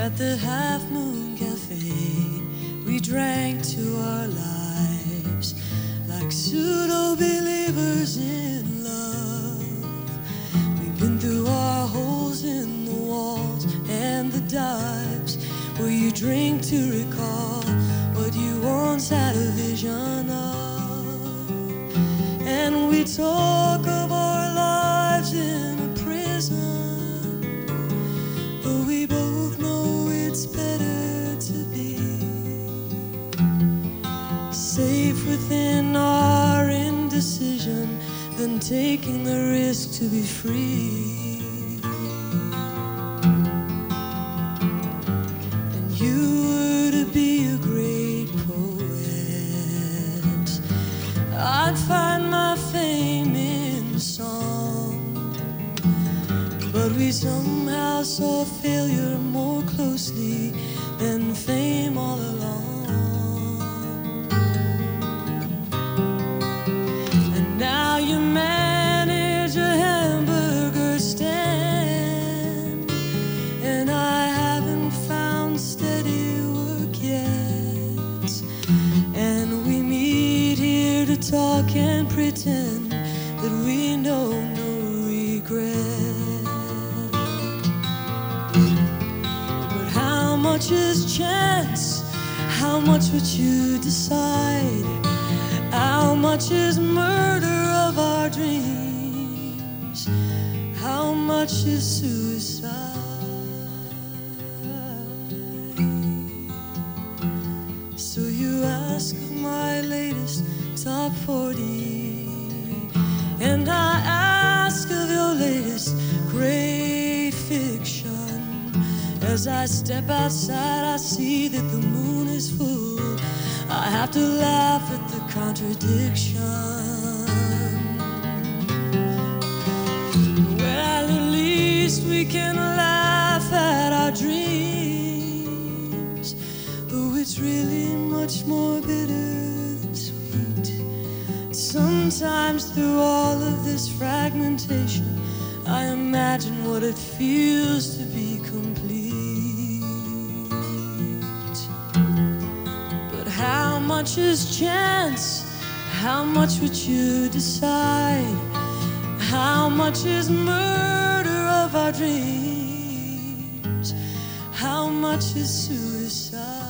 At the Half Moon Cafe, we drank to our lives like pseudo-believers in love. We've been through our holes in the walls and the dives where you drink to recall what you once had a vision of. And we talk of our lives in a prison, but we both know it's better to be safe within our indecision than taking the risk to be free. And you were to be a great poet, I'd find my fame in song. But we somehow saw failure more closely than fame all along. And now you manage a hamburger stand, and I haven't found steady work yet. And we meet here to talk and pretend that we know no regret. But how much is chance? How much would you decide? How much is murder of our dreams? How much is suicide? So you ask of my latest top 40, and I ask of your latest great fiction. As I step outside, I see that the moon is full. I have to laugh at the contradiction. Well, at least we can laugh at our dreams. Oh, it's really much more bitter than sweet. Sometimes through all of this fragmentation, I imagine what it feels to be complete. How much is chance? How much would you decide? How much is murder of our dreams? How much is suicide?